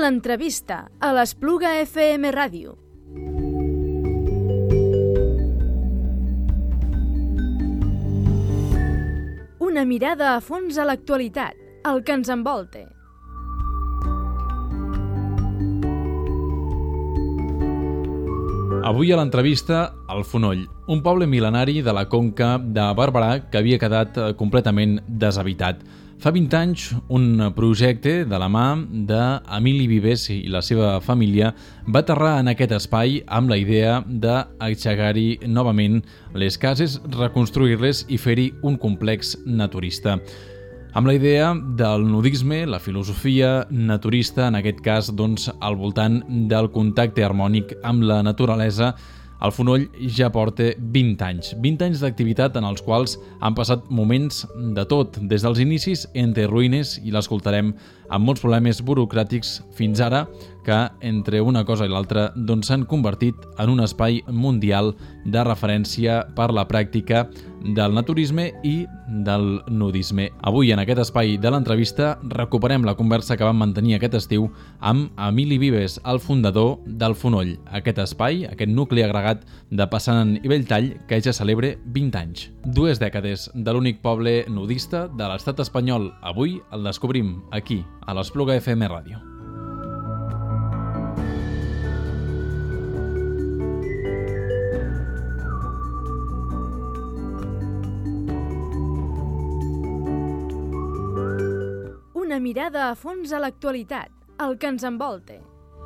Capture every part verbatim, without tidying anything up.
L'entrevista a l'Espluga F M Ràdio. Una mirada a fons a l'actualitat, el que ens envolta. Avui a l'entrevista, al Fonoll, un poble mil·lenari de la conca de Barberà que havia quedat completament deshabitat. Fa vint anys, un projecte de la mà d'Emili Vives i la seva família va aterrar en aquest espai amb la idea d'aixegar-hi novament les cases, reconstruir-les i fer-hi un complex naturista. Amb la idea del nudisme, la filosofia naturista, en aquest cas doncs, al voltant del contacte harmònic amb la naturalesa, el Fonoll ja porta vint anys. vint anys d'activitat en els quals han passat moments de tot, des dels inicis entre ruïnes, i l'escoltarem, amb molts problemes burocràtics, fins ara que entre una cosa i l'altra doncs, s'han convertit en un espai mundial de referència per la pràctica del naturisme i del nudisme. Avui, en aquest espai de l'entrevista, recuperem la conversa que vam mantenir aquest estiu amb Emili Vives, el fundador del Fonoll. Aquest espai, aquest nucli agregat de Passanant i Belltall, que ja celebra vint anys. Dues dècades de l'únic poble nudista de l'estat espanyol. Avui el descobrim aquí, a l'Espluga F M Ràdio. Una mirada a fons a l'actualitat, el que ens envolta.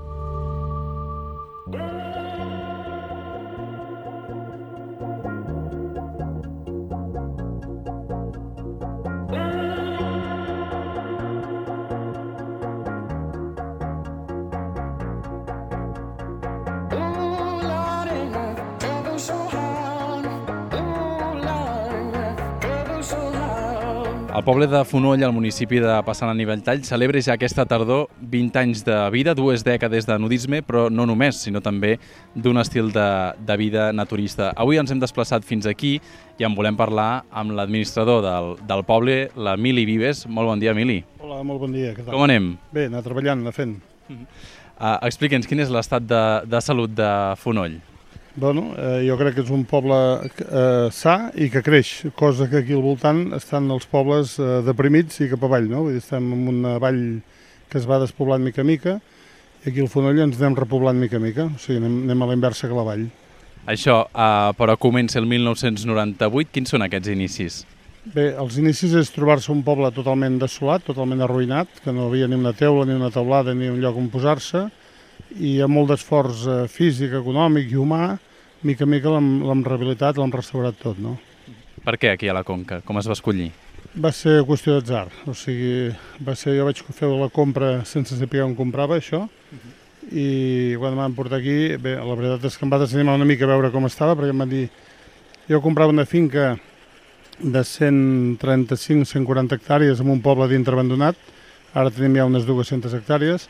El poble de Fonoll, al municipi de Passanant i Belltall, celebra ja aquesta tardor vint anys de vida, dues dècades de nudisme, però no només, sinó també d'un estil de, de vida naturista. Avui ens hem desplaçat fins aquí i en volem parlar amb l'administrador del, del poble, l'Emili Vives. Molt bon dia, Emili. Hola, molt bon dia. Què tal? Com anem? Bé, anar treballant, anar fent. Uh, Explica'ns, quin és l'estat de, de salut de Fonoll? Bueno, eh, jo crec que és un poble eh, sa i que creix, cosa que aquí al voltant estan els pobles eh, deprimits i cap avall, no? Vull dir, estem en una vall que es va despoblant mica a mica i aquí al Fonoll ens anem repoblant mica a mica, o sigui, anem, anem a la inversa que la vall. Això, uh, però comença el mil nou-cents noranta-vuit. Quins són aquests inicis? Bé, els inicis és trobar-se un poble totalment desolat, totalment arruïnat, que no havia ni una teula, ni una teulada, ni un lloc on posar-se, i amb molt d'esforç eh, físic, econòmic i humà, mica a mica l'hem rehabilitat, l'hem restaurat tot, no? Per què aquí a la Conca? Com es va escollir? Va ser qüestió d'atzar, o sigui, va ser, jo vaig fer la compra sense saber on comprava això, uh-huh. I quan em van portar aquí, bé, la veritat és que em va desanimar una mica a veure com estava, perquè em van dir, jo comprava una finca de cent trenta-cinc a cent quaranta hectàrees en un poble dintre abandonat, ara tenim ja unes dues-centes hectàrees,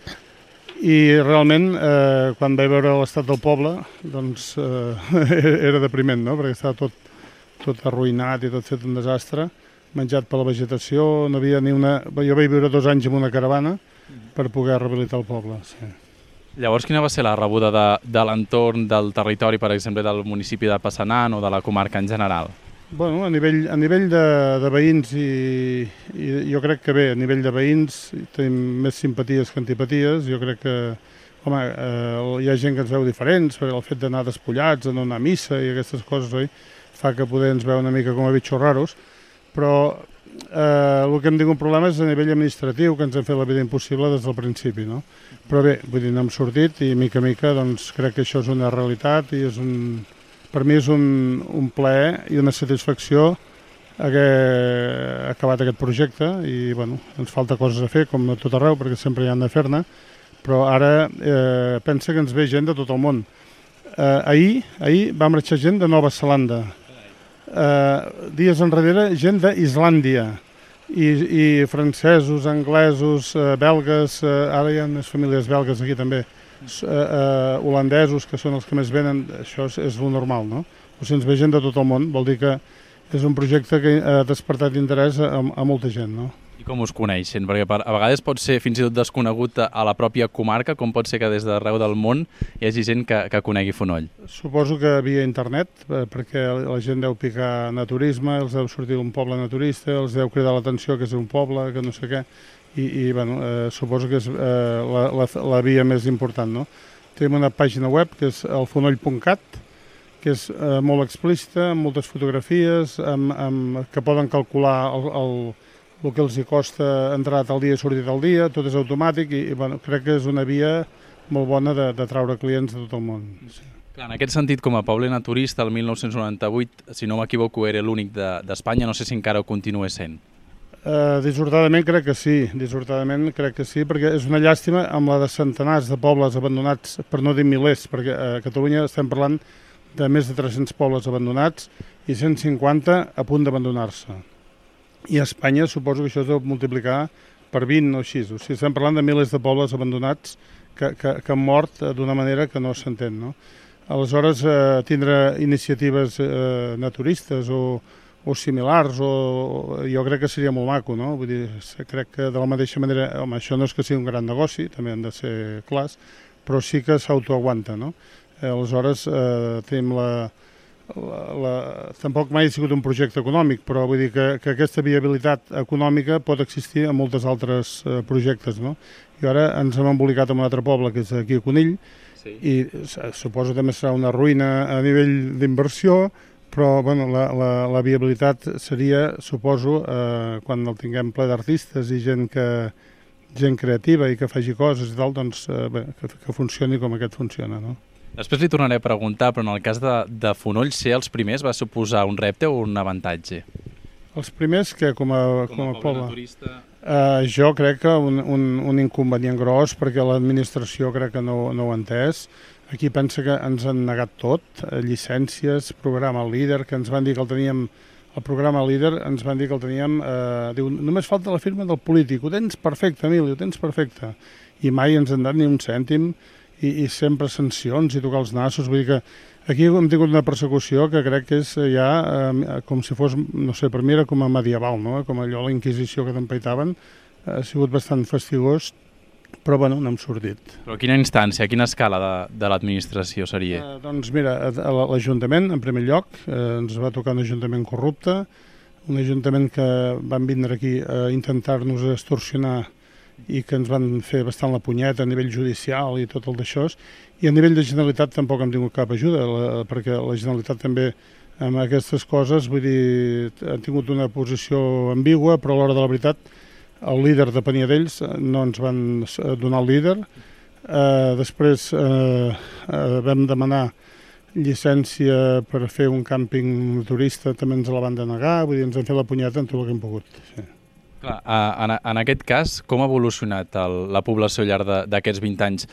i realment, eh, quan vaig veure l'estat del poble, doncs eh, era depriment, no? Perquè estava tot, tot arruïnat i tot fet un desastre, menjat per la vegetació, no havia ni una... Jo vaig viure dos anys en una caravana per poder rehabilitar el poble, sí. Llavors, quina va ser la rebuda de, de l'entorn del territori, per exemple, del municipi de Passanant o de la comarca en general? Bueno, a nivell, a nivell de, de veïns i, i jo crec que bé, a nivell de veïns tenim més simpaties que antipaties. Jo crec que, home, eh, hi ha gent que ens veu diferents, perquè el fet d'anar despullats, d'anar a missa i aquestes coses, oi, fa que poder ens veu una mica com a bitxos raros, però eh, el que hem tingut problema és a nivell administratiu, que ens han fet la vida impossible des del principi, no? Però bé, vull dir, n'hem sortit i mica a mica doncs, crec que això és una realitat i és un... Per mi és un, un plaer i una satisfacció haver acabat aquest projecte i bueno, ens falta coses a fer, com a tot arreu, perquè sempre hi han de fer-ne, però ara eh, pensa que ens ve gent de tot el món. Eh, ahir, ahir va marxar gent de Nova Zelanda, eh, dies enrere gent d'Islàndia, i, i francesos, anglesos, eh, belgues, eh, ara hi ha unes famílies belgues aquí també, Uh, uh, holandesos, que són els que més venen, això és, és lo normal, no? O sigui, ens ve gent de tot el món, vol dir que és un projecte que ha despertat interès a, a molta gent, no? I com us coneixen? Perquè per, a vegades pot ser fins i tot desconegut a la pròpia comarca, com pot ser que des d'arreu del món hi hagi gent que, que conegui Fonoll. Suposo que via internet, perquè la gent deu picar naturisme, els deu sortir d'un poble naturista, els deu cridar l'atenció que és un poble, que no sé què, i, i bueno, eh, suposo que és eh, la, la, la via més important, no? Tenim una pàgina web que és el fonoll punt cat, que és eh, molt explícita, amb moltes fotografies, amb, amb, que poden calcular el, el el que els hi costa entrar tal dia i sortir tal dia, tot és automàtic i, i bueno, crec que és una via molt bona de, de traure clients de tot el món. Sí. Clar, en aquest sentit, com a poble naturista, el mil nou-cents noranta-vuit, si no m'equivoco, era l'únic d'Espanya, de, no sé si encara ho continua sent. Uh, dissortadament crec que sí, dissortadament crec que sí, perquè és una llàstima amb la de centenars de pobles abandonats, per no dir milers, perquè a Catalunya estem parlant de més de tres-cents pobles abandonats i cent cinquanta a punt d'abandonar-se. I a Espanya suposo que això es deu multiplicar per vint o així. O sigui, estem parlant de milers de pobles abandonats que, que, que han mort d'una manera que no s'entén, no? Aleshores, eh, tindre iniciatives eh, naturistes o, o similars, o, o, jo crec que seria molt maco, no? Vull dir, crec que de la mateixa manera, home, això no és que sigui un gran negoci, també han de ser clars, però sí que s'autoaguanta, no? Eh, aleshores, eh, tenim la... La, la, tampoc mai ha sigut un projecte econòmic, però vull dir que, que aquesta viabilitat econòmica pot existir en moltes altres eh, projectes, no? I ara ens hem embolicat en un altre poble, que és aquí a Conill, sí. I suposo que també serà una ruïna a nivell d'inversió, però bueno, la, la, la viabilitat seria, suposo, eh, quan el tinguem ple d'artistes i gent que gent creativa i que faci coses i tal, doncs eh, bé, que, que funcioni com aquest funciona, no? Després li tornaré a preguntar, però en el cas de, de Fonoll, ser els primers va suposar un repte o un avantatge? Els primers, que com a, com a, com a poble, poble naturista... Eh, jo crec que un, un, un inconvenient gros, perquè l'administració crec que no, no ho ha entès. Aquí pensa que ens han negat tot, llicències, programa líder, que ens van dir que el teníem, el programa líder ens van dir que el teníem, eh, diu, només falta la firma del polític, ho tens perfecte, Emili, ho tens perfecte. I mai ens han dat ni un cèntim, I, i sempre sancions i tocar els nassos, vull dir que aquí hem tingut una persecució que crec que és ja eh, com si fos, no sé, per mi era com a medieval, no? Com allò, la Inquisició que t'empaitaven, ha sigut bastant fastigós, però bueno, n'hem sortit. Però a quina instància, a quina escala de, de l'administració seria? Eh, doncs mira, l'Ajuntament, en primer lloc, eh, ens va tocar un ajuntament corrupte, un ajuntament que van vindre aquí a intentar-nos extorsionar i que ens van fer bastant la punyeta a nivell judicial i tot el d'això, i a nivell de Generalitat tampoc hem tingut cap ajuda, la, perquè la Generalitat també amb aquestes coses, vull dir, han tingut una posició ambigua, però a l'hora de la veritat el líder depenia d'ells, no ens van donar el líder. Eh, després eh, eh, vam demanar llicència per fer un càmping turista, també ens la van denegar, vull dir, ens han fet la punyeta en tot el que hem pogut. Sí. Clar, en, en aquest cas, com ha evolucionat el, la població al llarg d'aquests vint anys?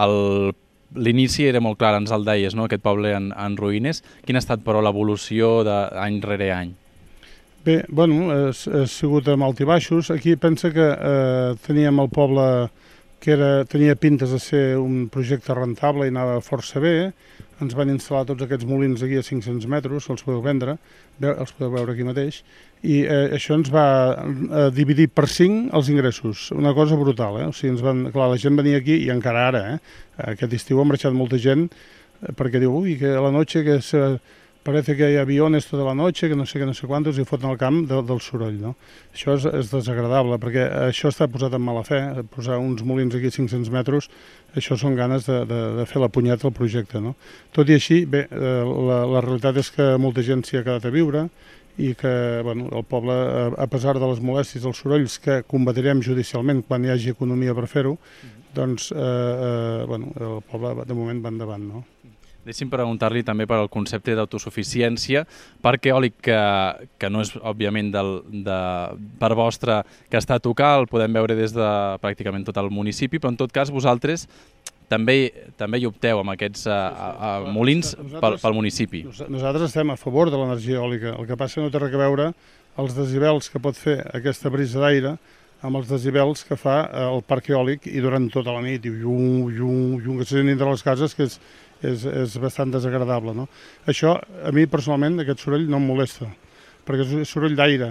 L'inici era molt clar, ens el deies, no? Aquest poble en, en ruïnes. Quina ha estat, però, l'evolució d'any rere any? Bé, bueno, ha, ha sigut amb alt i baixos. Aquí pensa que eh, teníem el poble que era, tenia pintes de ser un projecte rentable i anava força bé. Ens van instal·lar tots aquests molins aquí a cinc-cents metres, els podeu vendre, els podeu veure aquí mateix, i eh, això ens va eh, dividir per cinc els ingressos, una cosa brutal, eh? O sigui, ens van, clar, la gent venia aquí, i encara ara, eh? Aquest estiu ha marxat molta gent, eh, perquè diu, ui, que a la noche que se, parece que hi ha aviones tota la noche, que no sé què, no sé quantos, i foten al camp de, del soroll, no? Això és, és desagradable, perquè això està posat en mala fe, posar uns molins aquí a cinc-cents metres, això són ganes de, de, de fer la punyeta al projecte, no? Tot i així, bé, la, la realitat és que molta gent s'hi ha quedat a viure i que, bueno, el poble, a, a pesar de les molèsties, els sorolls que combatirem judicialment quan hi hagi economia per fer-ho, doncs, eh, eh, bueno, el poble de moment va endavant, no? Deixi'm preguntar-li també per al concepte d'autosuficiència, perquè eòlic que, que no és, òbviament, del, de, per vostre, que està a tocar, el podem veure des de pràcticament tot el municipi, però en tot cas vosaltres també, també hi opteu amb aquests a, a, a molins pel, pel municipi. Nosaltres estem a favor de l'energia eòlica, el que passa no té res a veure els decibels que pot fer aquesta brisa d'aire amb els decibels que fa el parc eòlic i durant tota la nit, i llum, llum, llum, que se sent dintre les cases, que és És, és bastant desagradable, no? Això, a mi personalment, aquest soroll no em molesta, perquè és soroll d'aire.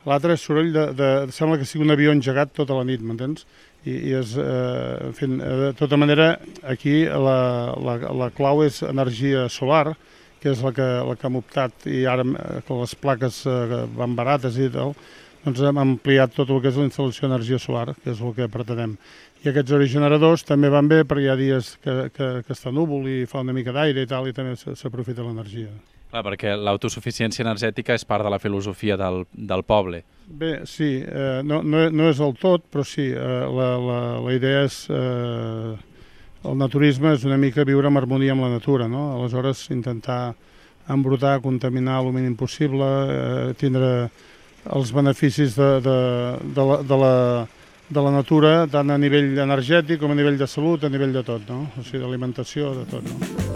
l'altre és soroll de, de... Sembla que sigui un avió engegat tota la nit, m'entens? I, i és, eh, en fi, de tota manera, aquí la, la, la clau és energia solar, que és la que, la que hem optat, i ara que les plaques eh, van barates i tal, doncs hem ampliat tot el que és la instal·lació d'energia solar, que és el que pretenem. I aquests aerogeneradors també van bé perquè hi ha dies que, que, que està núvol i fa una mica d'aire i tal, i també s'aprofita l'energia. Clar, perquè l'autosuficiència energètica és part de la filosofia del, del poble. Bé, sí, eh, no, no, no és el tot, però sí, eh, la, la, la idea és... Eh, el naturisme és una mica viure en harmonia amb la natura, no? Aleshores, intentar embrutar, contaminar el mínim possible, eh, tindre els beneficis de, de, de, la, de, la, de la natura, tant a nivell energètic com a nivell de salut, a nivell de tot, no? O sigui, d'alimentació, de tot, no?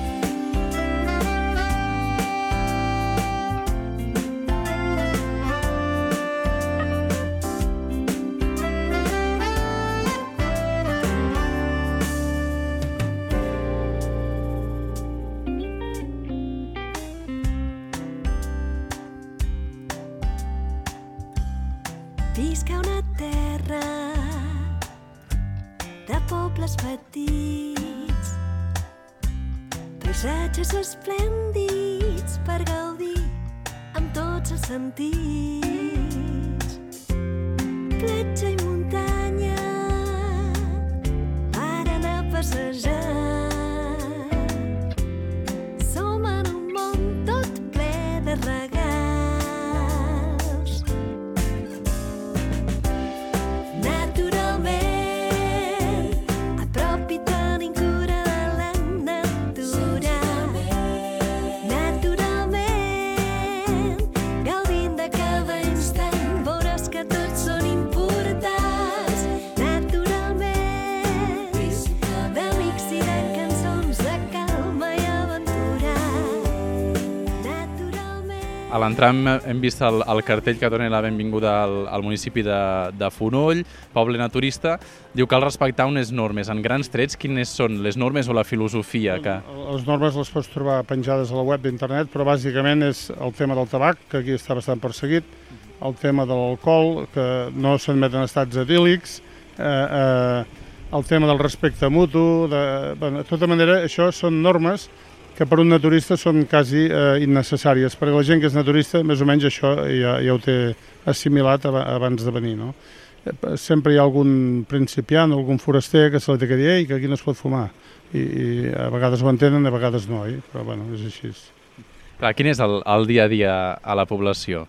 Visca una terra de pobles petits, paisatges esplèndids per gaudir amb tots els sentits. Platja i muntanya per anar a passejar. Som en un món tot ple de regals. A l'entram hem vist el, el cartell que dona la benvinguda al, al municipi de, de Fonoll, poble naturista. Diu que cal respectar unes normes. En grans trets, quines són les normes o la filosofia? Que... Les normes les pots trobar penjades a la web d'internet, però bàsicament és el tema del tabac, que aquí està bastant perseguit, el tema de l'alcohol, que no s'admeten estats etílics, eh, eh, el tema del respecte mutu. De, bueno, de tota manera, això són normes que per un naturista són quasi eh, innecessàries, perquè la gent que és naturista més o menys això ja, ja ho té assimilat abans de venir, no? Sempre hi ha algun principiant o algun foraster que se li té que dir Ei, que aquí no es pot fumar, i, i a vegades ho entenen, a vegades no, eh? Però bueno, és així. Clar, quin és el, el dia a dia a la població?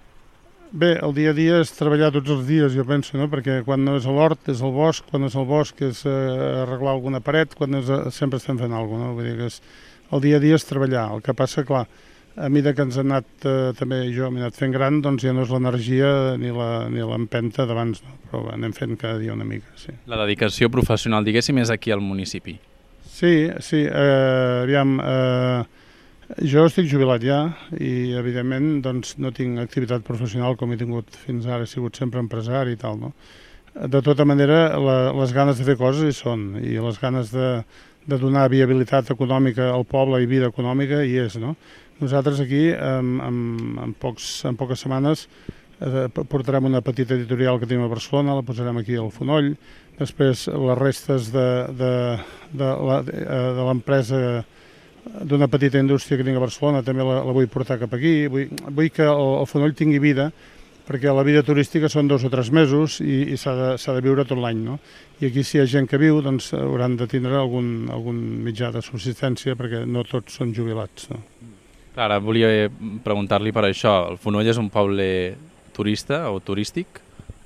Bé, el dia a dia és treballar tots els dies, jo penso, no? Perquè quan no és a l'hort és al bosc, quan és al bosc és eh, arreglar alguna paret, quan és a... sempre estem fent alguna cosa, no? Vull dir que és... El dia a dia és treballar. El que passa, clar, a mesura que ens hem anat, eh, també jo m'he anat fent gran, doncs ja no és l'energia ni l'empenta d'abans, no? Però anem fent cada dia una mica, sí. La dedicació professional, diguéssim, és aquí al municipi. Sí, sí, eh, aviam, eh, jo estic jubilat ja i, evidentment, doncs, no tinc activitat professional com he tingut fins ara, he sigut sempre empresari i tal, no? De tota manera, la, les ganes de fer coses hi són, i les ganes de de donar viabilitat econòmica al poble i vida econòmica hi és, no? Nosaltres aquí, en, en, en, pocs, en poques setmanes, eh, portarem una petita editorial que tenim a Barcelona, la posarem aquí al Fonoll, després les restes de, de, de, la, de l'empresa d'una petita indústria que tinc a Barcelona també la, la vull portar cap aquí, vull, vull que el, el Fonoll tingui vida, perquè la vida turística són dos o tres mesos i, i s'ha de, s'ha de viure tot l'any, no? I aquí si hi ha gent que viu, doncs hauran de tindre algun, algun mitjà de subsistència perquè no tots són jubilats, no? Ara, volia preguntar-li per això. El Fonoll és un poble turista o turístic?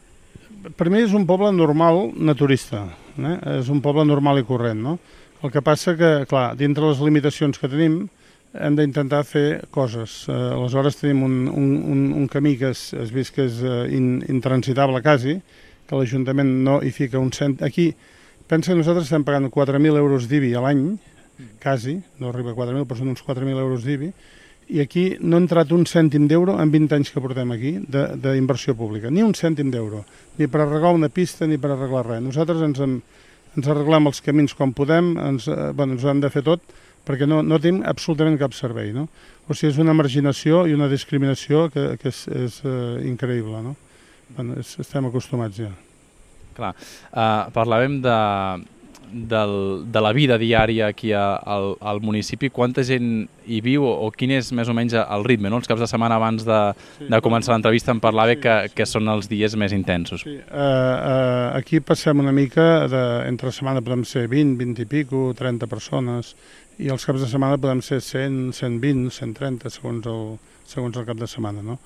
Per mi és un poble normal naturista, eh? És un poble normal i corrent, no? El que passa que, clar, dintre les limitacions que tenim, hem d'intentar fer coses. Eh, aleshores tenim un, un, un camí que es, es vist que és eh, in, intransitable quasi, que l'Ajuntament no hi fica un cent... Aquí, pensa que nosaltres estem pagant quatre mil euros d'I B I a l'any, quasi, no arriba a quatre mil, però són uns quatre mil euros d'I B I, i aquí no ha entrat un cèntim d'euro en vint anys que portem aquí d'inversió pública, ni un cèntim d'euro, ni per arreglar una pista ni per arreglar res. Nosaltres ens, en, ens arreglem els camins quan podem, ens, eh, bueno, ens ho hem de fer tot, perquè no, no tenim absolutament cap servei, no? O sigui, és una marginació i una discriminació que, que és, és uh, increïble, no? Bueno, és, estem acostumats ja. Clar, uh, parlàvem de, del, de la vida diària aquí a, al, al municipi. Quanta gent hi viu o, o quin és més o menys el ritme? No? Els caps de setmana abans de, sí, de començar l'entrevista em parlava sí, que, sí. que són els dies més intensos. Sí. Uh, uh, aquí passem una mica, de, entre setmana podem ser vint, vint i pico, trenta persones, i els caps de setmana podem ser cent, cent vint, cent trenta, segons el, segons el cap de setmana, no?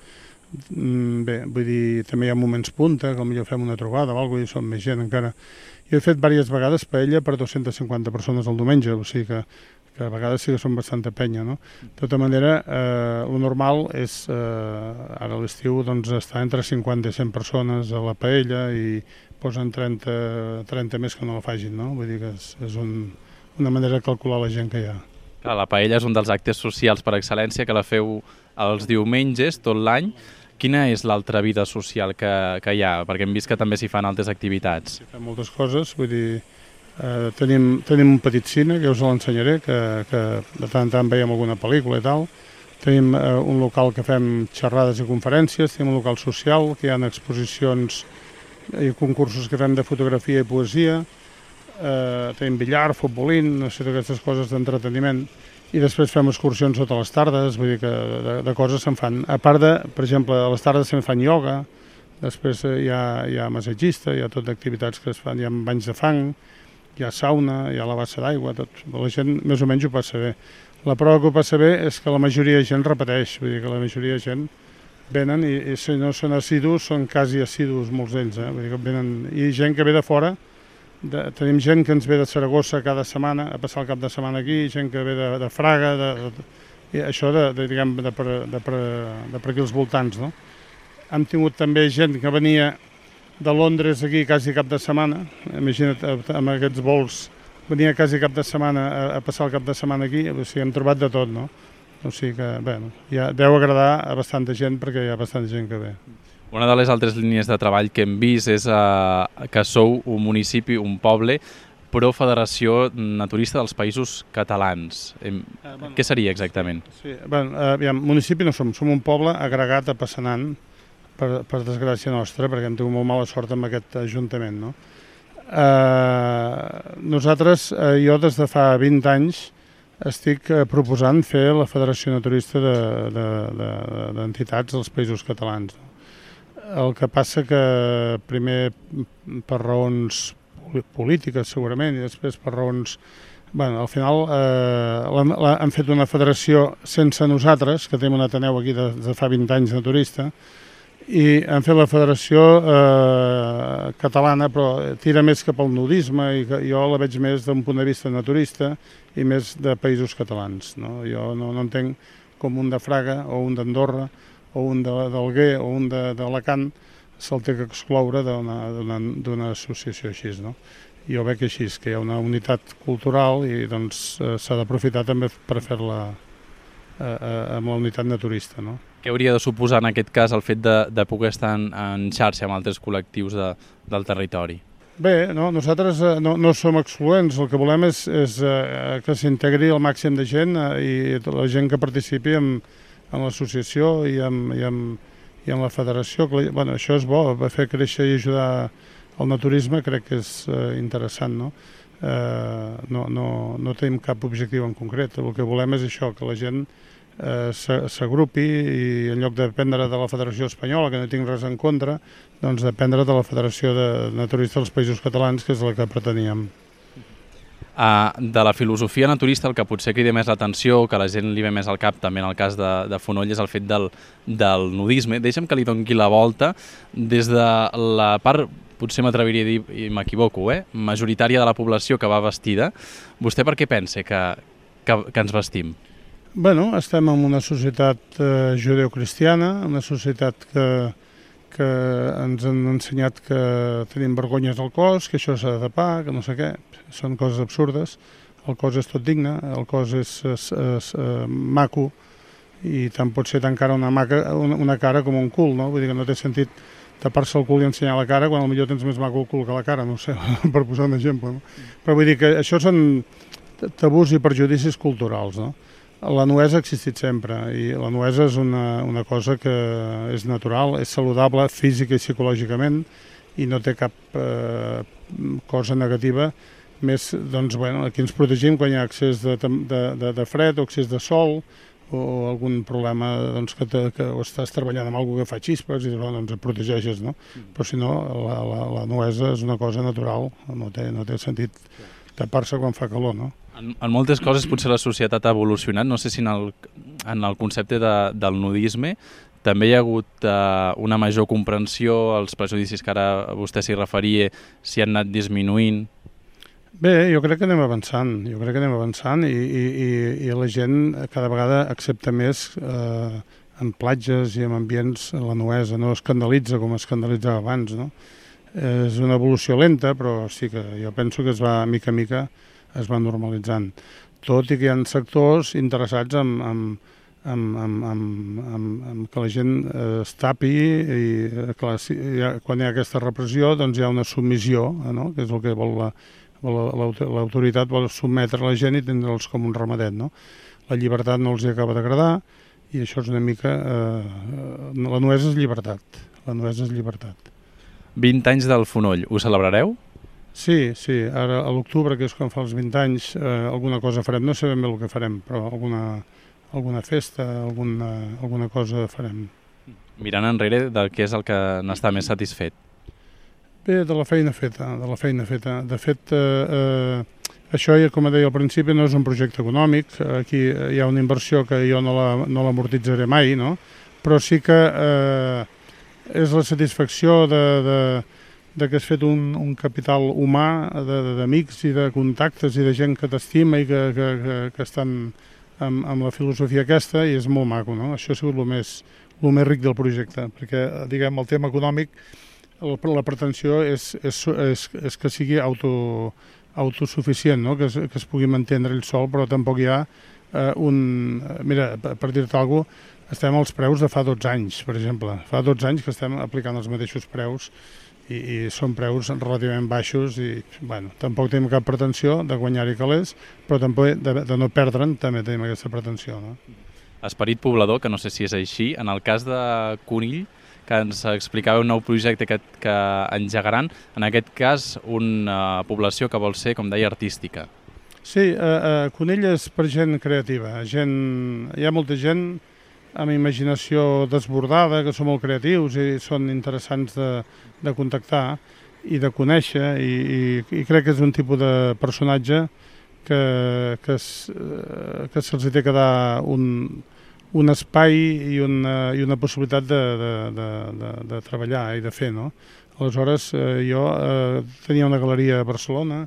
Bé, vull dir, també hi ha moments punta, com millor fem una trobada o alguna cosa, i som més gent encara. Jo he fet diverses vegades paella per dues-centes cinquanta persones al diumenge, o sigui que, que a vegades sí que són bastanta penya, no? De tota manera, eh, el normal és, eh, ara a l'estiu, doncs, estar entre cinquanta i cent persones a la paella i posen trenta, trenta més que no la fagin, no? Vull dir que és, és un, una manera de calcular la gent que hi ha. Clar, la paella és un dels actes socials per excel·lència que la feu els diumenges tot l'any. Quina és l'altra vida social que, que hi ha? Perquè hem vist que també s'hi fan altres activitats. S'hi fan moltes coses, vull dir, eh, tenim, tenim un petit cine, que us l'ensenyaré, que, que de tant en tant veiem alguna pel·lícula i tal. Tenim eh, un local que fem xerrades i conferències, tenim un local social, que hi ha exposicions i concursos que fem de fotografia i poesia, eh, tenim billar, futbolín, no sé, aquestes coses d'entreteniment. I després fem excursions totes les tardes, vull dir que de, de coses se'n fan. A part de, per exemple, a les tardes se'n fan ioga, després hi ha, hi ha massatgista, hi ha tot d'activitats que es fan, hi ha banys de fang, hi ha sauna, hi ha la bassa d'aigua, tot. La gent més o menys ho passa bé. La prova que ho passa bé és que la majoria de gent repeteix, vull dir que la majoria de gent venen i, i si no són assidus, són quasi assidus molts d'ells, eh? Vull dir que venen, i gent que ve de fora. De, tenim gent que ens ve de Saragossa cada setmana a passar el cap de setmana aquí, gent que ve de, de Fraga, de, de, i això de, de, diguem, de, per, de, per, de per aquí als voltants, no? Hem tingut també gent que venia de Londres aquí quasi cap de setmana, imagina't, amb aquests vols, venia quasi cap de setmana a, a passar el cap de setmana aquí, o sigui, hem trobat de tot, no? O sigui que, bé, ja deu agradar a bastanta gent perquè hi ha bastanta gent que ve. Una de les altres línies de treball que hem vist és uh, que sou un municipi, un poble, però Federació Naturista dels Països Catalans. Eh, eh, bueno, què seria exactament? Sí, bueno, eh, aviam, municipi no som, som un poble agregat a Passanant, per, per desgràcia nostra, perquè hem tingut molt mala sort amb aquest ajuntament, no? Eh, nosaltres, eh, jo des de fa vint anys, estic eh, proposant fer la Federació Naturista d'Entitats de, de, de, dels Països Catalans, no? El que passa que primer per raons polítiques segurament i després per raons... Bueno, al final eh, la, la, han fet una federació sense nosaltres, que tenim un Ateneu aquí de, de fa vint anys naturista, i han fet la federació eh, catalana, però tira més cap al nudisme i que jo la veig més d'un punt de vista naturista i més de països catalans, no? Jo no, no entenc com un de Fraga o un d'Andorra o un d'Alguer o un d'Alacant se'l té que excloure d'una associació així, no? Jo veig així, que hi ha una unitat cultural i doncs s'ha d'aprofitar també per fer-la amb la unitat naturista, no? Què hauria de suposar en aquest cas el fet de, de poder estar en, en xarxa amb altres col·lectius de, del territori? Bé, no, nosaltres no, no som excloents, el que volem és, és eh, que s'integri el màxim de gent eh, i la gent que participi en en l'associació i amb, i, amb, i amb la federació. Bueno, això és bo, fer créixer i ajudar el naturisme crec que és eh, interessant, no? Eh, no, no? No tenim cap objectiu en concret, el que volem és això, que la gent eh, s'agrupi i en lloc de dependre de la Federació Espanyola, que no tinc res en contra, doncs dependre de la Federació de Naturista dels Països Catalans, que és la que preteníem. Uh, de la filosofia naturista el que potser crida més l'atenció, que a la gent li ve més al cap també en el cas de, de Fonoll, és el fet del, del nudisme. Deixa'm que li doni la volta des de la part, potser m'atreviria a dir, i m'equivoco, eh? majoritària de la població que va vestida. Vostè per què pensa que, que, que ens vestim? Bueno, estem en una societat eh, judeocristiana, una societat que que ens han ensenyat que tenim vergonyes al cos, que això s'ha de tapar, que no sé què, són coses absurdes. El cos és tot digne, el cos és, és, és, és maco i tant pot ser tan cara una, maca, una, una cara com un cul, no? Vull dir que no té sentit tapar-se el cul i ensenyar la cara quan potser tens més maco el cul que la cara, no sé, per posar un exemple, no? Però vull dir que això són... tabús i perjudicis culturals, no? La nuesa ha existit sempre i la nuesa és una, una cosa que és natural, és saludable física i psicològicament i no té cap eh, cosa negativa més, doncs, bueno, aquí ens protegim quan hi ha excés de, de, de, de fred o excés de sol o algun problema, doncs, que, te, que estàs treballant amb alguna que fa xispes i doncs et protegeixes, no? Però si no, la, la, la nuesa és una cosa natural, no té, no té sentit tapar-se quan fa calor, no? En, en moltes coses potser la societat ha evolucionat, no sé si en el, en el concepte de, del nudisme també hi ha hagut uh, una major comprensió, els prejudicis que ara vostè s'hi referia, s'hi han anat disminuint. Bé, jo crec que anem avançant, jo crec que anem avançant i, i, i, i la gent cada vegada accepta més eh, en platges i en ambients la nuesa, no escandalitza com escandalitzava abans, no? És una evolució lenta, però sí que jo penso que es va, mica a mica, es va normalitzant. Tot i que hi ha sectors interessats en, en, en, en, en, en, en que la gent es tapi i clar, si hi ha, quan hi ha aquesta repressió doncs hi ha una submissió, no? Que és el que vol la, l'autoritat vol sotmetre la gent i tindre'ls com un ramadet, no? La llibertat no els hi acaba d'agradar i això és una mica... Eh, la nuesa és llibertat, la nuesa és llibertat. vint anys del Fonoll, ho celebrareu? Sí, sí, ara a l'octubre, que és quan fa els vint anys, eh, alguna cosa farem, no sabem bé el que farem, però alguna, alguna festa, alguna, alguna cosa farem. Mirant enrere, de què és el que n'està més satisfet? Bé, de la feina feta, de la feina feta. De fet, eh, eh, això, com deia al principi, no és un projecte econòmic, aquí hi ha una inversió que jo no la, no l'amortitzaré mai, no? Però sí que eh, és la satisfacció de... de de que has fet un, un capital humà d'amics i de contactes i de gent que t'estima i que, que, que, que estan amb, amb la filosofia aquesta i és molt maco, no? Això ha sigut el més, el més ric del projecte, perquè, diguem, el tema econòmic, el, la pretensió és, és, és, és que sigui auto, autosuficient, no? Que, es, que es pugui mantenir ell sol, però tampoc hi ha eh, un... Mira, per dir-te alguna cosa, estem als preus de fa dotze anys, per exemple. Fa dotze anys que estem aplicant els mateixos preus i, i són preus relativament baixos i, bueno, tampoc tenim cap pretensió de guanyar-hi calés, però també de, de no perdre'n també tenim aquesta pretensió, no? Esperit poblador, que no sé si és així. En el cas de Conill, que ens explicava un nou projecte que, que engegaran, en aquest cas una població que vol ser, com deia, artística. Sí, eh, eh, Conill és per gent creativa. Gent, hi ha molta gent amb imaginació desbordada, que són molt creatius i són interessants de, de contactar i de conèixer i, i, i crec que és un tipus de personatge que, que, es, que se'ls té que dar un, un espai i una, i una possibilitat de, de, de, de, de treballar i de fer, no? Aleshores, eh, jo eh, tenia una galeria a Barcelona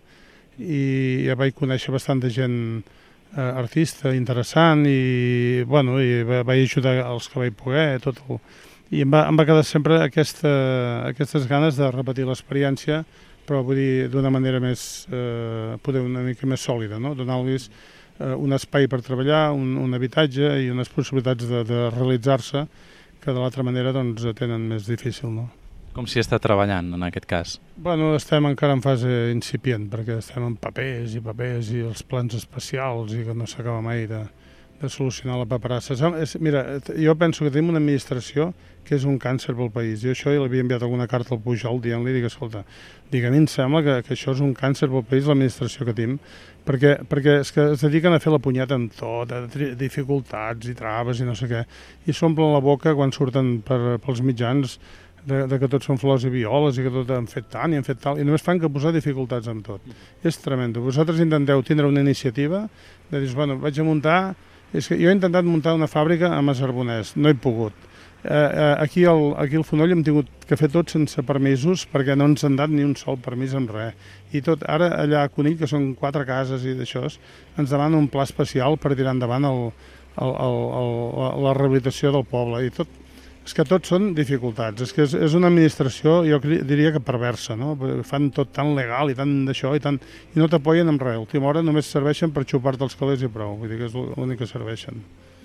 i ja vaig conèixer bastanta gent eh, artista interessant i, bueno, i vaig ajudar els que vaig poder tot el... i em va, em va quedar sempre aquesta, aquestes ganes de repetir l'experiència, però vull dir d'una manera més eh, poder una mica més sòlida, no? Donar-los eh, un espai per treballar, un, un habitatge i unes possibilitats de, de realitzar-se que de l'altra manera doncs tenen més difícil, no? Com s'hi està treballant en aquest cas? Bueno, estem encara en fase incipient, perquè estem en papers i papers i els plans especials i que no s'acaba mai de, de solucionar la paperassa. Mira, jo penso que tenim una administració que és un càncer pel país. Jo això l'havia enviat alguna carta al Pujol dient-li, dic, escolta, dic, a mi em sembla que, que això és un càncer pel país, l'administració que tenim, perquè, perquè és que es dediquen a fer la punyeta amb tot, a dificultats i traves i no sé què, i s'omplen la boca quan surten per, pels mitjans De, de que tots són flors i violes i que tot han fet tant i han fet tal, i només fan que posar dificultats amb tot. És tremendo. Vosaltres intenteu tindre una iniciativa de dir, bueno, vaig a muntar... És que jo he intentat muntar una fàbrica a Masarbonès, no he pogut. Eh, eh, aquí, al, aquí al Fonoll hem tingut que fer tot sense permisos perquè no ens han dat ni un sol permís amb res. I tot, ara allà a Conill, que són quatre cases i d'això, ens demanen un pla especial per tirar endavant el, el, el, el, la rehabilitació del poble i tot. És que tot són dificultats, és que és, és una administració, jo diria que perversa, no? Fan tot tan legal i tant d'això i, tant, i no t'apoyen amb res. A l'última hora només serveixen per xupar-te els calés i prou, vull dir que és l'únic que serveixen.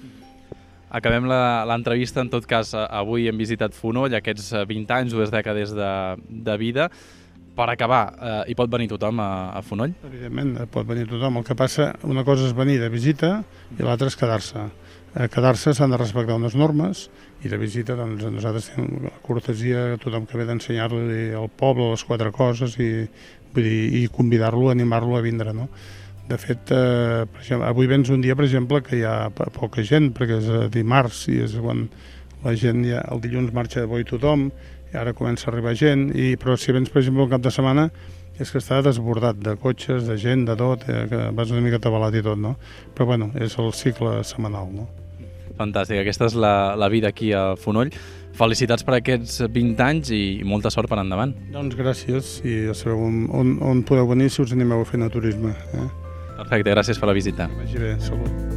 Acabem l'entrevista, en tot cas, avui hem visitat Fonoll, aquests vint anys, dues dècades de, de vida. Per acabar, eh, hi pot venir tothom a, a Fonoll? Evidentment, pot venir tothom. El que passa, una cosa és venir de visita i l'altra és quedar-se. Eh, quedar-se s'han de respectar unes normes i de visita, doncs, nosaltres tenim la cortesia a tothom que ve d'ensenyar-li al poble les quatre coses i, vull dir, i convidar-lo, animar-lo a vindre, no? De fet, eh, per exemple, avui vens un dia, per exemple, que hi ha poca gent, perquè és dimarts i és quan la gent ja, el dilluns marxa de bo i tothom, i ara comença a arribar gent, i, però si vens, per exemple, el cap de setmana, és que està desbordat de cotxes, de gent, de tot, eh, que vas una mica atabalat i tot, no? Però, bueno, és el cicle setmanal, no? Fantàstic, aquesta és la, la vida aquí a Fonoll. Felicitats per aquests vint anys i molta sort per endavant. Doncs gràcies, i ja sabeu on, on, on podeu venir si us animeu a fer naturisme. Eh? Perfecte, gràcies per la visita. Que vagi bé, salut.